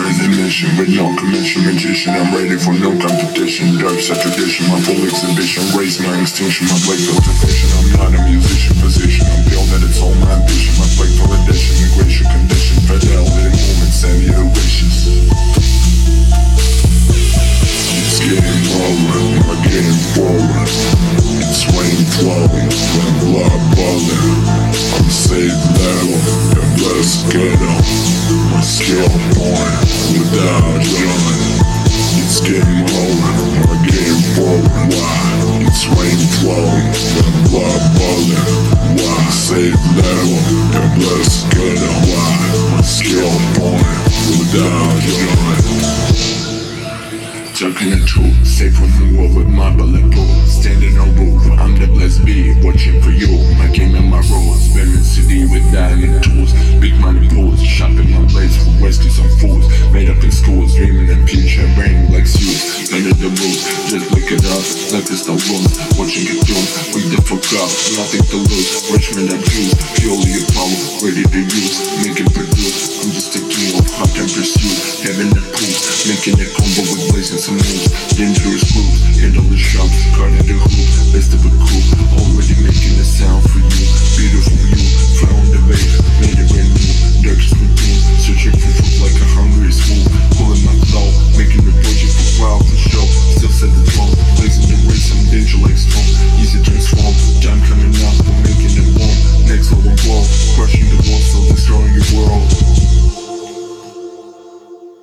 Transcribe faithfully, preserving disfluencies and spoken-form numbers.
burning mission with no commission, magician. I'm ready for no competition. Dark side tradition, my full exhibition. Raise my extinction, my blade cultivation. I'm not a musician position. I'm built that it's all my ambition. My plate for addition, integration, condition, fidelity, movements and iterations. It's getting rolling, my game forward. It's rain flowing, when blood boiling. I'm safe level, and blessed ghetto. My skill point, without drawing. It's getting rolling, my game forward. Why? It's rain flowing, when blood boiling. Why? Safe level, and blessed ghetto. Why? My skill point, without drawing. Talking the truth, safe from the war with my bulletproof. Standing on roof, I'm the blessed bee, watching for you. My game and my rules, spending city with diamond tools. Big money pools, shopping my place for rescue some fools. Made up in schools, dreaming in future, rain like suits. Under the roof, just look it up, life is no rules. Watching it do, we the fuck up, nothing to lose. Richmond and Jews, purely your power, ready to use. Making